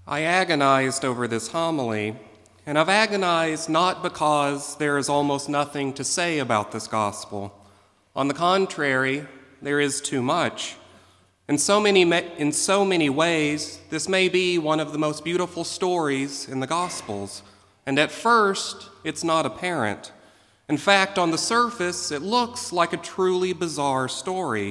I agonized over this homily, and I've agonized not because there is almost nothing to say about this gospel. On the contrary, there is too much. In so many ways, this may be one of the most beautiful stories in the Gospels, and at first, it's not apparent. In fact, on the surface, it looks like a truly bizarre story.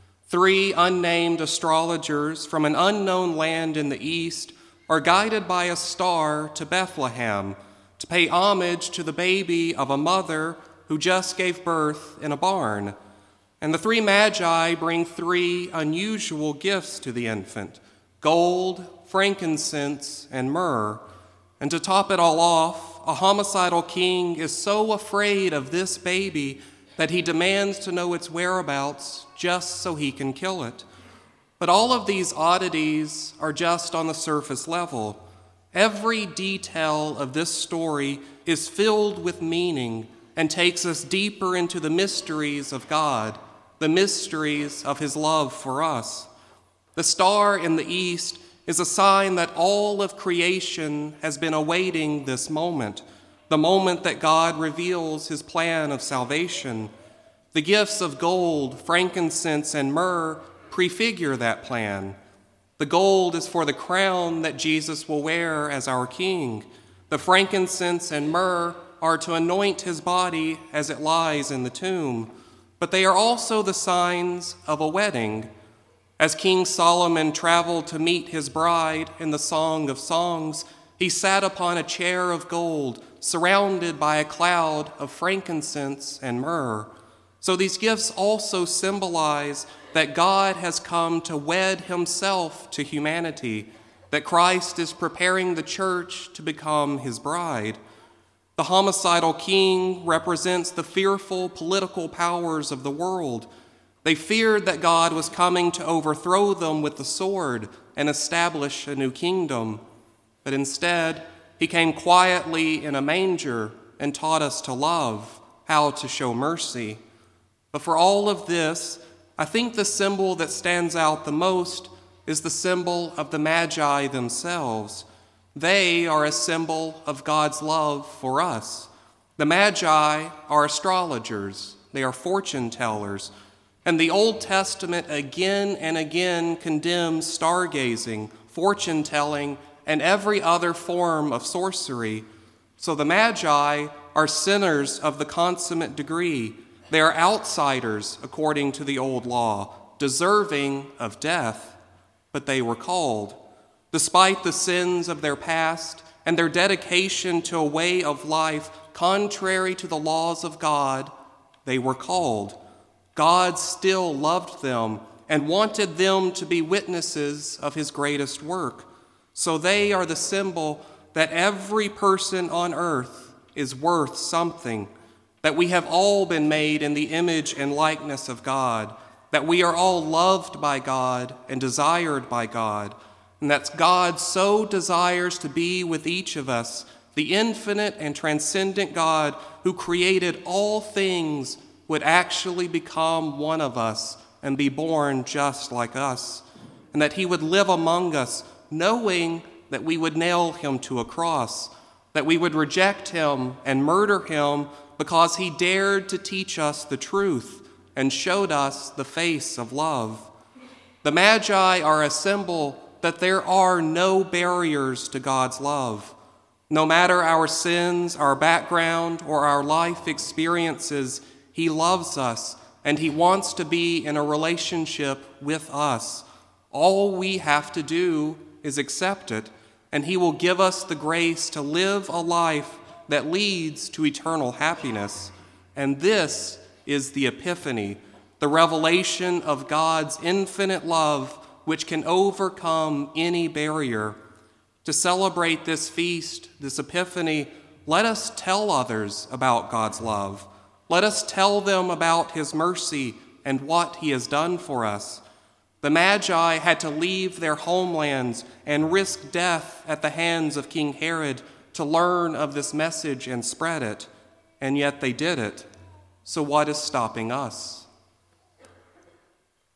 3 unnamed astrologers from an unknown land in the east are guided by a star to Bethlehem to pay homage to the baby of a mother who just gave birth in a barn. And the 3 magi bring 3 unusual gifts to the infant: gold, frankincense, and myrrh. And to top it all off, a homicidal king is so afraid of this baby that he demands to know its whereabouts just so he can kill it. But all of these oddities are just on the surface level. Every detail of this story is filled with meaning and takes us deeper into the mysteries of God, the mysteries of his love for us. The star in the east is a sign that all of creation has been awaiting this moment, the moment that God reveals his plan of salvation. The gifts of gold, frankincense, and myrrh prefigure that plan. The gold is for the crown that Jesus will wear as our king. The frankincense and myrrh are to anoint his body as it lies in the tomb. But they are also the signs of a wedding. As King Solomon traveled to meet his bride in the Song of Songs, he sat upon a chair of gold, surrounded by a cloud of frankincense and myrrh. So these gifts also symbolize that God has come to wed himself to humanity, that Christ is preparing the church to become his bride. The homicidal king represents the fearful political powers of the world. They feared that God was coming to overthrow them with the sword and establish a new kingdom. But instead, he came quietly in a manger and taught us to love, how to show mercy. But for all of this, I think the symbol that stands out the most is the symbol of the Magi themselves. They are a symbol of God's love for us. The Magi are astrologers. They are fortune tellers. And the Old Testament again and again condemns stargazing, fortune telling, and every other form of sorcery. So the Magi are sinners of the consummate degree. They are outsiders according to the old law, deserving of death, but they were called. Despite the sins of their past and their dedication to a way of life contrary to the laws of God, they were called. God still loved them and wanted them to be witnesses of his greatest work. So they are the symbol that every person on earth is worth something, that we have all been made in the image and likeness of God, that we are all loved by God and desired by God, and that God so desires to be with each of us, the infinite and transcendent God who created all things would actually become one of us and be born just like us, and that he would live among us knowing that we would nail him to a cross, that we would reject him and murder him because he dared to teach us the truth and showed us the face of love. The Magi are a symbol that there are no barriers to God's love. No matter our sins, our background, or our life experiences, he loves us and he wants to be in a relationship with us. All we have to do is accept it, and he will give us the grace to live a life that leads to eternal happiness. And this is the Epiphany, the revelation of God's infinite love, which can overcome any barrier. To celebrate this feast, this Epiphany, let us tell others about God's love. Let us tell them about his mercy and what he has done for us. The Magi had to leave their homelands and risk death at the hands of King Herod to learn of this message and spread it, and yet they did it. So what is stopping us?